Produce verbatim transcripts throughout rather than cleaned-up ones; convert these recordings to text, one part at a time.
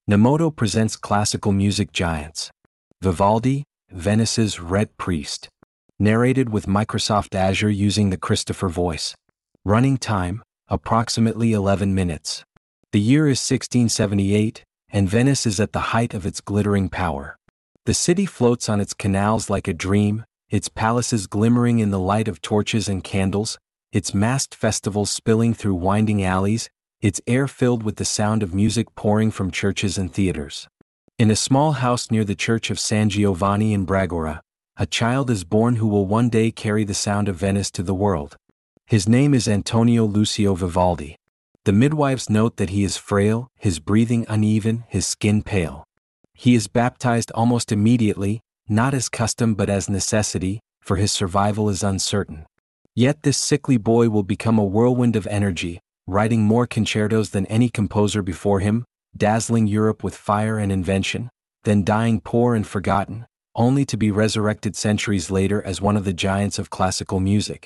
Nemoto presents classical music giants. Vivaldi, Venice's Red Priest. Narrated with Microsoft Azure using the Christopher voice. Running time, approximately eleven minutes. The year is sixteen seventy-eight, and Venice is at the height of its glittering power. The city floats on its canals like a dream, its palaces glimmering in the light of torches and candles, its masked festivals spilling through winding alleys, its air filled with the sound of music pouring from churches and theaters. In a small house near the church of San Giovanni in Bragora, a child is born who will one day carry the sound of Venice to the world. His name is Antonio Lucio Vivaldi. The midwives note that he is frail, his breathing uneven, his skin pale. He is baptized almost immediately, not as custom but as necessity, for his survival is uncertain. Yet this sickly boy will become a whirlwind of energy, writing more concertos than any composer before him, dazzling Europe with fire and invention, then dying poor and forgotten, only to be resurrected centuries later as one of the giants of classical music.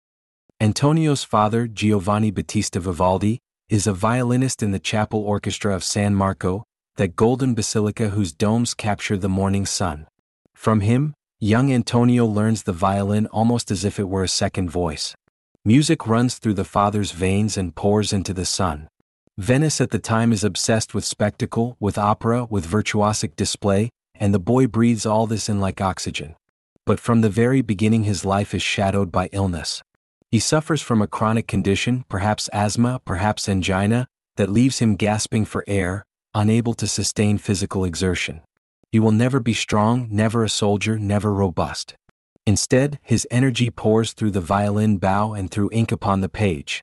Antonio's father, Giovanni Battista Vivaldi, is a violinist in the chapel orchestra of San Marco, that golden basilica whose domes capture the morning sun. From him, young Antonio learns the violin almost as if it were a second voice. Music runs through the father's veins and pours into the son. Venice at the time is obsessed with spectacle, with opera, with virtuosic display, and the boy breathes all this in like oxygen. But from the very beginning his life is shadowed by illness. He suffers from a chronic condition, perhaps asthma, perhaps angina, that leaves him gasping for air, unable to sustain physical exertion. He will never be strong, never a soldier, never robust. Instead, his energy pours through the violin bow and through ink upon the page.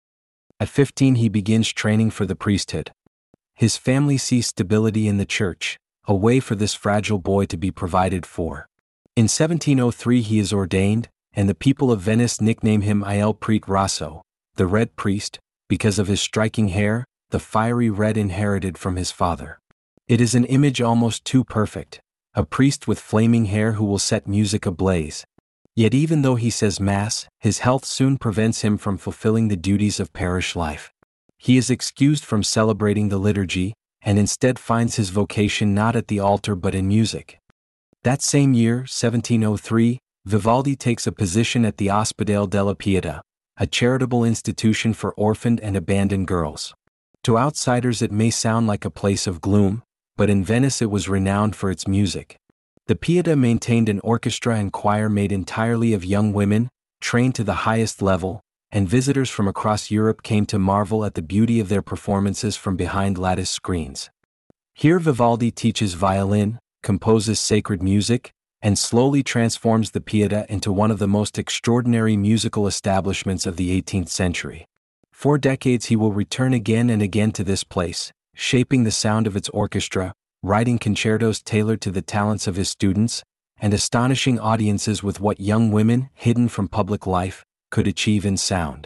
At fifteen he begins training for the priesthood. His family sees stability in the church, a way for this fragile boy to be provided for. In seventeen oh three he is ordained, and the people of Venice nickname him Il Prete Rosso, the Red Priest, because of his striking hair, the fiery red inherited from his father. It is an image almost too perfect, a priest with flaming hair who will set music ablaze. Yet even though he says Mass, his health soon prevents him from fulfilling the duties of parish life. He is excused from celebrating the liturgy, and instead finds his vocation not at the altar but in music. That same year, seventeen oh three, Vivaldi takes a position at the Ospedale della Pietà, a charitable institution for orphaned and abandoned girls. To outsiders it may sound like a place of gloom, but in Venice it was renowned for its music. The Pietà maintained an orchestra and choir made entirely of young women, trained to the highest level, and visitors from across Europe came to marvel at the beauty of their performances from behind lattice screens. Here Vivaldi teaches violin, composes sacred music, and slowly transforms the Pietà into one of the most extraordinary musical establishments of the eighteenth century. For decades he will return again and again to this place, shaping the sound of its orchestra, writing concertos tailored to the talents of his students, and astonishing audiences with what young women, hidden from public life, could achieve in sound.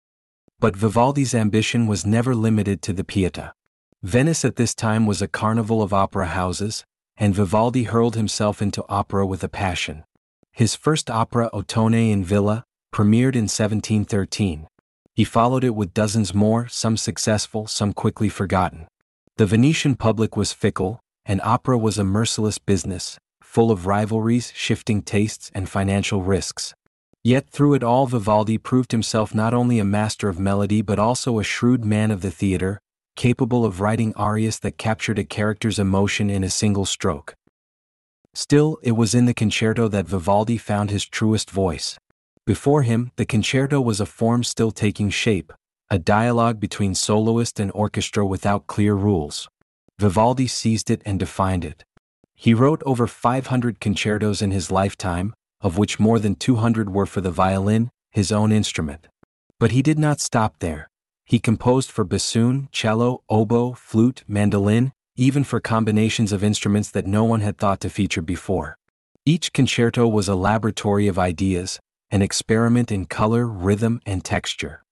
But Vivaldi's ambition was never limited to the Pietà. Venice at this time was a carnival of opera houses, and Vivaldi hurled himself into opera with a passion. His first opera, Ottone in Villa, premiered in seventeen thirteen. He followed it with dozens more, some successful, some quickly forgotten. The Venetian public was fickle, and opera was a merciless business, full of rivalries, shifting tastes, and financial risks. Yet through it all Vivaldi proved himself not only a master of melody but also a shrewd man of the theater, capable of writing arias that captured a character's emotion in a single stroke. Still, it was in the concerto that Vivaldi found his truest voice. Before him, the concerto was a form still taking shape, a dialogue between soloist and orchestra without clear rules. Vivaldi seized it and defined it. He wrote over five hundred concertos in his lifetime, of which more than two hundred were for the violin, his own instrument. But he did not stop there. He composed for bassoon, cello, oboe, flute, mandolin, even for combinations of instruments that no one had thought to feature before. Each concerto was a laboratory of ideas, an experiment in color, rhythm, and texture.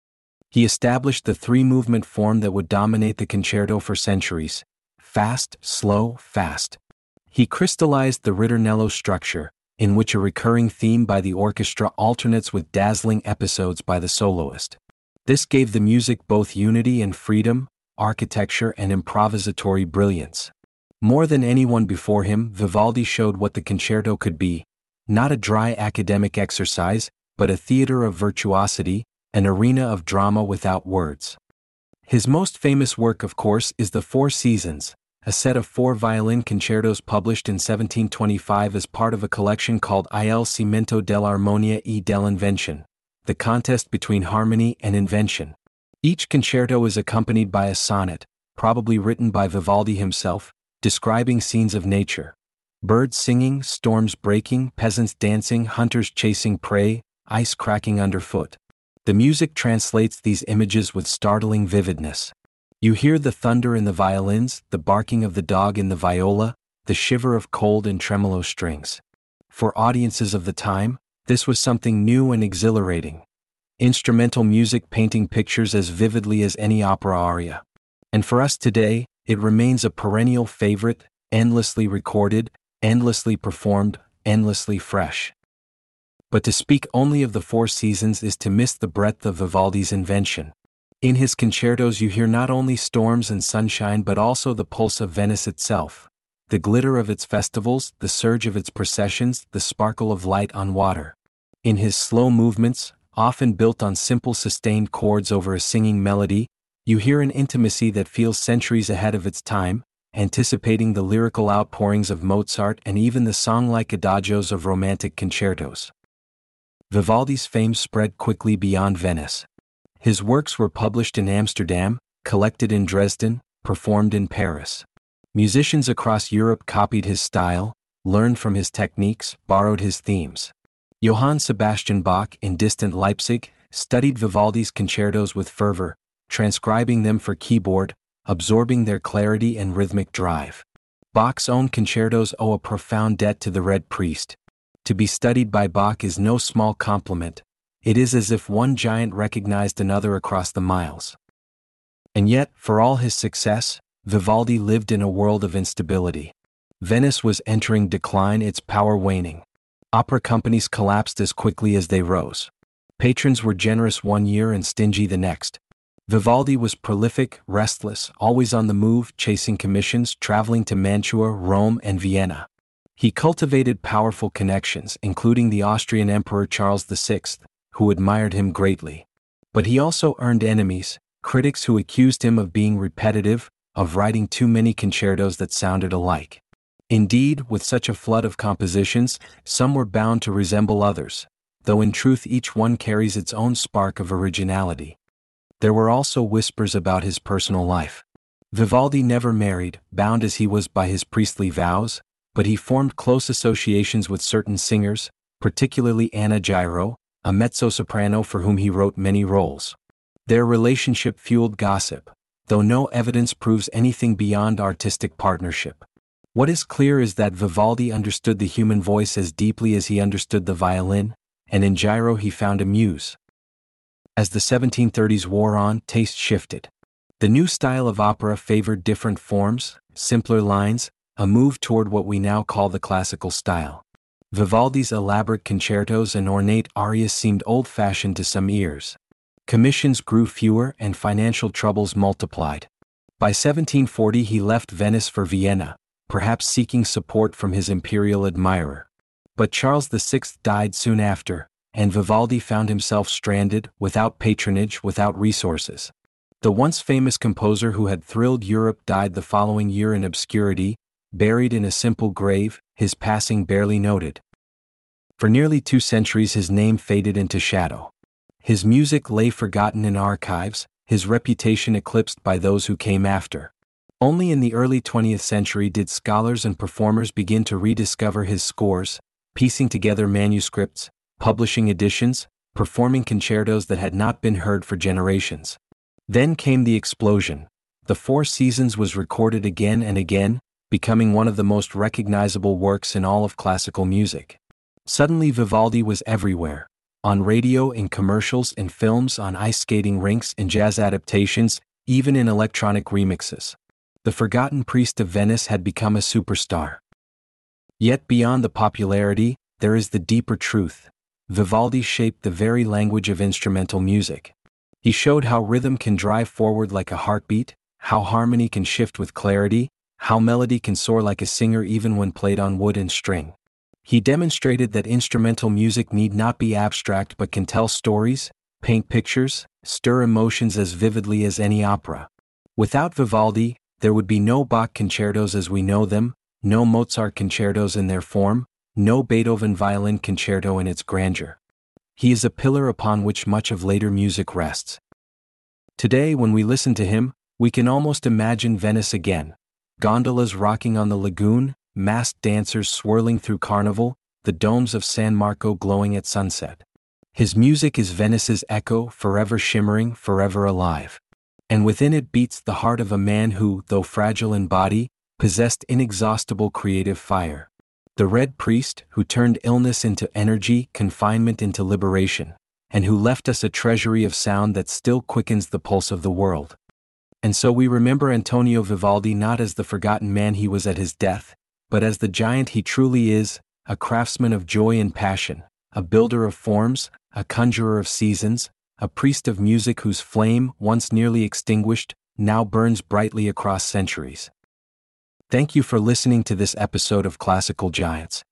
He established the three-movement form that would dominate the concerto for centuries: fast, slow, fast. He crystallized the ritornello structure, in which a recurring theme by the orchestra alternates with dazzling episodes by the soloist. This gave the music both unity and freedom, architecture, and improvisatory brilliance. More than anyone before him, Vivaldi showed what the concerto could be, not a dry academic exercise, but a theater of virtuosity, an arena of drama without words. His most famous work, of course, is the Four Seasons, a set of four violin concertos published in seventeen twenty-five as part of a collection called Il Cimento dell'Armonia e dell'Invenzione, the contest between harmony and invention. Each concerto is accompanied by a sonnet, probably written by Vivaldi himself, describing scenes of nature. Birds singing, storms breaking, peasants dancing, hunters chasing prey, ice cracking underfoot. The music translates these images with startling vividness. You hear the thunder in the violins, the barking of the dog in the viola, the shiver of cold and tremolo strings. For audiences of the time, this was something new and exhilarating. Instrumental music painting pictures as vividly as any opera aria. And for us today, it remains a perennial favorite, endlessly recorded, endlessly performed, endlessly fresh. But to speak only of the Four Seasons is to miss the breadth of Vivaldi's invention. In his concertos you hear not only storms and sunshine but also the pulse of Venice itself, the glitter of its festivals, the surge of its processions, the sparkle of light on water. In his slow movements, often built on simple sustained chords over a singing melody, you hear an intimacy that feels centuries ahead of its time, anticipating the lyrical outpourings of Mozart and even the song-like adagios of romantic concertos. Vivaldi's fame spread quickly beyond Venice. His works were published in Amsterdam, collected in Dresden, performed in Paris. Musicians across Europe copied his style, learned from his techniques, borrowed his themes. Johann Sebastian Bach in distant Leipzig studied Vivaldi's concertos with fervor, transcribing them for keyboard, absorbing their clarity and rhythmic drive. Bach's own concertos owe a profound debt to the Red Priest. To be studied by Bach is no small compliment. It is as if one giant recognized another across the miles. And yet, for all his success, Vivaldi lived in a world of instability. Venice was entering decline, its power waning. Opera companies collapsed as quickly as they rose. Patrons were generous one year and stingy the next. Vivaldi was prolific, restless, always on the move, chasing commissions, traveling to Mantua, Rome, and Vienna. He cultivated powerful connections, including the Austrian Emperor Charles the Sixth, who admired him greatly. But he also earned enemies, critics who accused him of being repetitive, of writing too many concertos that sounded alike. Indeed, with such a flood of compositions, some were bound to resemble others, though in truth each one carries its own spark of originality. There were also whispers about his personal life. Vivaldi never married, bound as he was by his priestly vows, but he formed close associations with certain singers, particularly Anna Giro, a mezzo-soprano for whom he wrote many roles. Their relationship fueled gossip, though no evidence proves anything beyond artistic partnership. What is clear is that Vivaldi understood the human voice as deeply as he understood the violin, and in Giro he found a muse. As the seventeen thirties wore on, taste shifted. The new style of opera favored different forms, simpler lines, a move toward what we now call the classical style. Vivaldi's elaborate concertos and ornate arias seemed old-fashioned to some ears. Commissions grew fewer and financial troubles multiplied. By seventeen forty he left Venice for Vienna, perhaps seeking support from his imperial admirer. But Charles the Sixth died soon after, and Vivaldi found himself stranded, without patronage, without resources. The once famous composer who had thrilled Europe died the following year in obscurity, buried in a simple grave, his passing barely noted. For nearly two centuries his name faded into shadow. His music lay forgotten in archives, his reputation eclipsed by those who came after. Only in the early twentieth century did scholars and performers begin to rediscover his scores, piecing together manuscripts, publishing editions, performing concertos that had not been heard for generations. Then came the explosion. The Four Seasons was recorded again and again, becoming one of the most recognizable works in all of classical music. Suddenly Vivaldi was everywhere. On radio, in commercials, in films, on ice skating rinks, in jazz adaptations, even in electronic remixes. The forgotten priest of Venice had become a superstar. Yet beyond the popularity, there is the deeper truth. Vivaldi shaped the very language of instrumental music. He showed how rhythm can drive forward like a heartbeat, how harmony can shift with clarity, how melody can soar like a singer even when played on wood and string. He demonstrated that instrumental music need not be abstract but can tell stories, paint pictures, stir emotions as vividly as any opera. Without Vivaldi, there would be no Bach concertos as we know them, no Mozart concertos in their form, no Beethoven violin concerto in its grandeur. He is a pillar upon which much of later music rests. Today, when we listen to him, we can almost imagine Venice again. Gondolas rocking on the lagoon, masked dancers swirling through Carnival, the domes of San Marco glowing at sunset. His music is Venice's echo, forever shimmering, forever alive. And within it beats the heart of a man who, though fragile in body, possessed inexhaustible creative fire. The Red Priest, who turned illness into energy, confinement into liberation, and who left us a treasury of sound that still quickens the pulse of the world. And so we remember Antonio Vivaldi not as the forgotten man he was at his death, but as the giant he truly is, a craftsman of joy and passion, a builder of forms, a conjurer of seasons, a priest of music whose flame, once nearly extinguished, now burns brightly across centuries. Thank you for listening to this episode of Classical Giants.